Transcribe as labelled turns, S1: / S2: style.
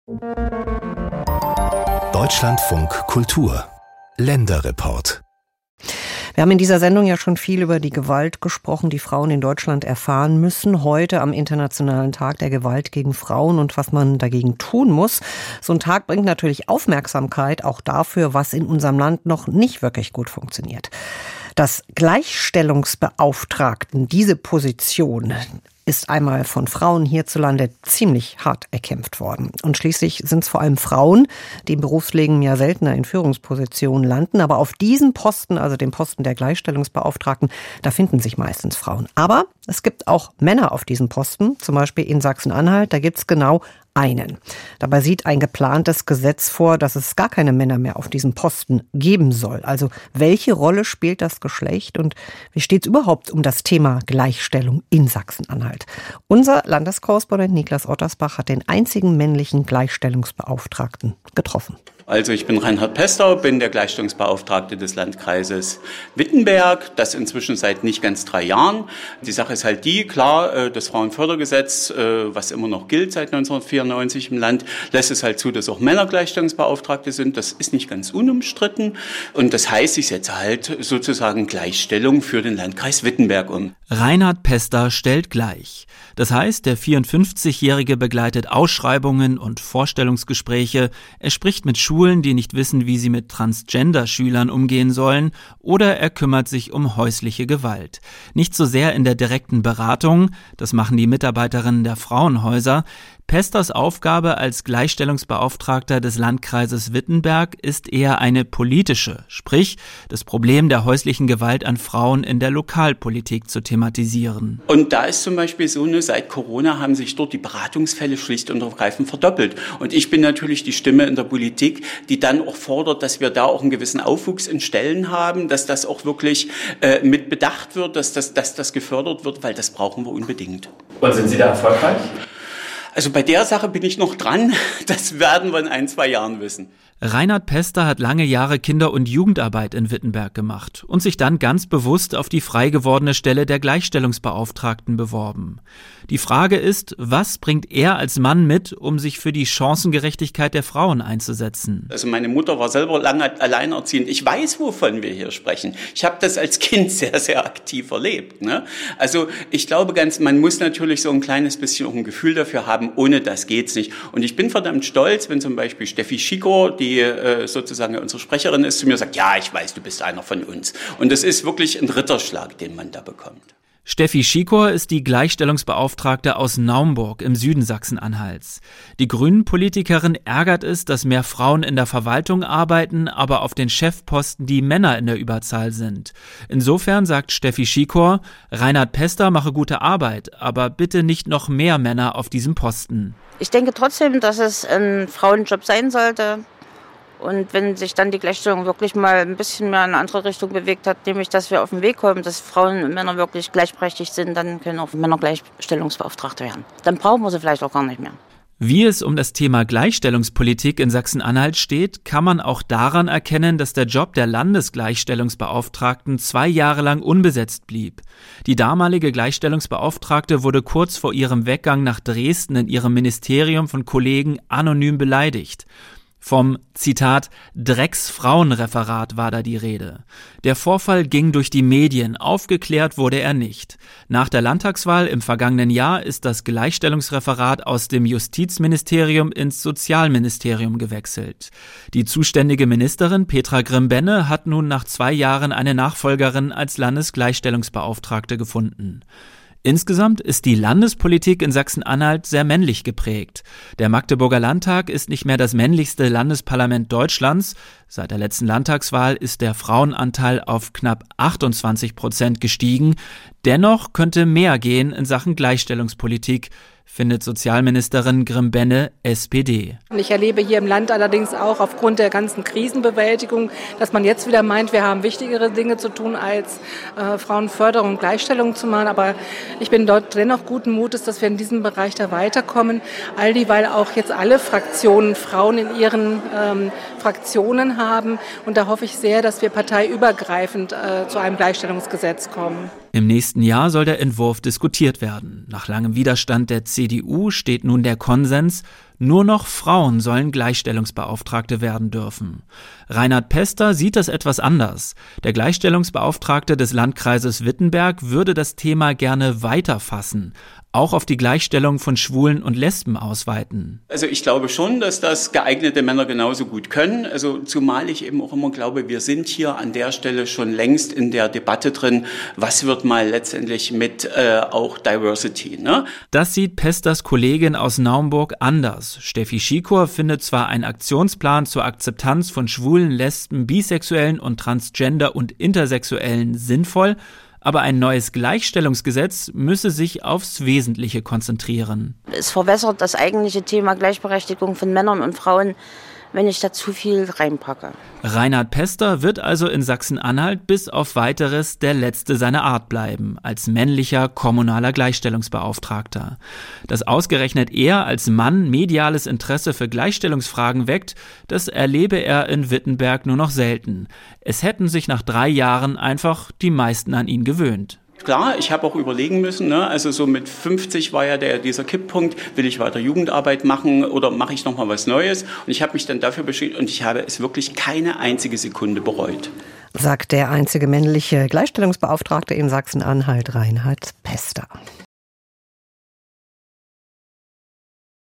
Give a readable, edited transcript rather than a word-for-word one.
S1: Deutschlandfunk Kultur Länderreport.
S2: Wir haben in dieser Sendung ja schon viel über die Gewalt gesprochen, die Frauen in Deutschland erfahren müssen. Heute am Internationalen Tag der Gewalt gegen Frauen und was man dagegen tun muss. So ein Tag bringt natürlich Aufmerksamkeit auch dafür, was in unserem Land noch nicht wirklich gut funktioniert. Dass Gleichstellungsbeauftragten diese Position ist einmal von Frauen hierzulande ziemlich hart erkämpft worden. Und schließlich sind es vor allem Frauen, die im Berufsleben ja seltener in Führungspositionen landen. Aber auf diesen Posten, also dem Posten der Gleichstellungsbeauftragten, da finden sich meistens Frauen. Aber es gibt auch Männer auf diesen Posten, zum Beispiel in Sachsen-Anhalt. Da gibt es genau einen. Dabei sieht ein geplantes Gesetz vor, dass es gar keine Männer mehr auf diesem Posten geben soll. Also welche Rolle spielt das Geschlecht und wie steht es überhaupt um das Thema Gleichstellung in Sachsen-Anhalt? Unser Landeskorrespondent Niklas Ottersbach hat den einzigen männlichen Gleichstellungsbeauftragten getroffen.
S3: Also ich bin Reinhard Pester, bin der Gleichstellungsbeauftragte des Landkreises Wittenberg, das inzwischen seit nicht ganz 3 Jahren. Die Sache ist halt die, klar, das Frauenfördergesetz, was immer noch gilt seit 1994 im Land, lässt es halt zu, dass auch Männer Gleichstellungsbeauftragte sind. Das ist nicht ganz unumstritten und das heißt, ich setze halt sozusagen Gleichstellung für den Landkreis Wittenberg um.
S4: Reinhard Pester stellt gleich. Das heißt, der 54-Jährige begleitet Ausschreibungen und Vorstellungsgespräche, er spricht mit Schulen, die nicht wissen, wie sie mit Transgender-Schülern umgehen sollen, oder er kümmert sich um häusliche Gewalt. Nicht so sehr in der direkten Beratung, das machen die Mitarbeiterinnen der Frauenhäuser. Pesters Aufgabe als Gleichstellungsbeauftragter des Landkreises Wittenberg ist eher eine politische, sprich das Problem der häuslichen Gewalt an Frauen in der Lokalpolitik zu thematisieren.
S3: Und da ist zum Beispiel so, seit Corona haben sich dort die Beratungsfälle schlicht und ergreifend verdoppelt. Und ich bin natürlich die Stimme in der Politik, die dann auch fordert, dass wir da auch einen gewissen Aufwuchs in Stellen haben, dass das auch wirklich mit bedacht wird, dass das gefördert wird, weil das brauchen wir unbedingt.
S5: Und sind Sie da erfolgreich?
S3: Also bei der Sache bin ich noch dran. Das werden wir in 1-2 Jahren wissen.
S4: Reinhard Pester hat lange Jahre Kinder- und Jugendarbeit in Wittenberg gemacht und sich dann ganz bewusst auf die frei gewordene Stelle der Gleichstellungsbeauftragten beworben. Die Frage ist, was bringt er als Mann mit, um sich für die Chancengerechtigkeit der Frauen einzusetzen?
S3: Also meine Mutter war selber lange alleinerziehend. Ich weiß, wovon wir hier sprechen. Ich habe das als Kind sehr, sehr aktiv erlebt. Also ich glaube man muss natürlich so ein kleines bisschen auch ein Gefühl dafür haben, ohne das geht's nicht. Und ich bin verdammt stolz, wenn zum Beispiel Steffi Schikor, die sozusagen unsere Sprecherin ist, zu mir sagt, ja, ich weiß, du bist einer von uns. Und das ist wirklich ein Ritterschlag, den man da bekommt.
S4: Steffi Schikor ist die Gleichstellungsbeauftragte aus Naumburg im Süden Sachsen-Anhalts. Die Grünen-Politikerin ärgert es, dass mehr Frauen in der Verwaltung arbeiten, aber auf den Chefposten die Männer in der Überzahl sind. Insofern sagt Steffi Schikor, Reinhard Pester mache gute Arbeit, aber bitte nicht noch mehr Männer auf diesem Posten.
S6: Ich denke trotzdem, dass es ein Frauenjob sein sollte. Und wenn sich dann die Gleichstellung wirklich mal ein bisschen mehr in eine andere Richtung bewegt hat, nämlich dass wir auf den Weg kommen, dass Frauen und Männer wirklich gleichberechtigt sind, dann können auch Männer Gleichstellungsbeauftragte werden. Dann brauchen wir sie vielleicht auch gar nicht mehr.
S4: Wie es um das Thema Gleichstellungspolitik in Sachsen-Anhalt steht, kann man auch daran erkennen, dass der Job der Landesgleichstellungsbeauftragten 2 Jahre lang unbesetzt blieb. Die damalige Gleichstellungsbeauftragte wurde kurz vor ihrem Weggang nach Dresden in ihrem Ministerium von Kollegen anonym beleidigt. Vom, Zitat, Drecksfrauenreferat war da die Rede. Der Vorfall ging durch die Medien, aufgeklärt wurde er nicht. Nach der Landtagswahl im vergangenen Jahr ist das Gleichstellungsreferat aus dem Justizministerium ins Sozialministerium gewechselt. Die zuständige Ministerin Petra Grimbenne hat nun nach 2 Jahren eine Nachfolgerin als Landesgleichstellungsbeauftragte gefunden. Insgesamt ist die Landespolitik in Sachsen-Anhalt sehr männlich geprägt. Der Magdeburger Landtag ist nicht mehr das männlichste Landesparlament Deutschlands. Seit der letzten Landtagswahl ist der Frauenanteil auf knapp 28% gestiegen. Dennoch könnte mehr gehen in Sachen Gleichstellungspolitik, findet Sozialministerin Grimbenne, SPD.
S7: Ich erlebe hier im Land allerdings auch aufgrund der ganzen Krisenbewältigung, dass man jetzt wieder meint, wir haben wichtigere Dinge zu tun, als Frauenförderung und Gleichstellung zu machen. Aber ich bin dort dennoch guten Mutes, dass wir in diesem Bereich da weiterkommen. All die, weil auch jetzt alle Fraktionen Frauen in ihren Fraktionen haben. Und da hoffe ich sehr, dass wir parteiübergreifend zu einem Gleichstellungsgesetz kommen.
S4: Im nächsten Jahr soll der Entwurf diskutiert werden. Nach langem Widerstand der CDU steht nun der Konsens, Nur noch Frauen sollen Gleichstellungsbeauftragte werden dürfen. Reinhard Pester sieht das etwas anders. Der Gleichstellungsbeauftragte des Landkreises Wittenberg würde das Thema gerne weiterfassen, auch auf die Gleichstellung von Schwulen und Lesben ausweiten.
S3: Also ich glaube schon, dass das geeignete Männer genauso gut können. Also zumal ich eben auch immer glaube, wir sind hier an der Stelle schon längst in der Debatte drin, was wird mal letztendlich mit auch Diversity, ne?
S4: Das sieht Pesters Kollegin aus Naumburg anders. Steffi Schikor findet zwar einen Aktionsplan zur Akzeptanz von Schwulen, Lesben, Bisexuellen und Transgender und Intersexuellen sinnvoll, aber ein neues Gleichstellungsgesetz müsse sich aufs Wesentliche konzentrieren.
S6: Es verwässert das eigentliche Thema Gleichberechtigung von Männern und Frauen, wenn ich da zu viel reinpacke.
S4: Reinhard Pester wird also in Sachsen-Anhalt bis auf Weiteres der Letzte seiner Art bleiben, als männlicher kommunaler Gleichstellungsbeauftragter. Dass ausgerechnet er als Mann mediales Interesse für Gleichstellungsfragen weckt, das erlebe er in Wittenberg nur noch selten. Es hätten sich nach 3 Jahren einfach die meisten an ihn gewöhnt.
S3: Klar, ich habe auch überlegen müssen, ne? Also so mit 50 war ja dieser Kipppunkt, will ich weiter Jugendarbeit machen oder mache ich nochmal was Neues? Und ich habe mich dann dafür beschieden und ich habe es wirklich keine einzige Sekunde bereut.
S2: Sagt der einzige männliche Gleichstellungsbeauftragte in Sachsen-Anhalt, Reinhard Pester.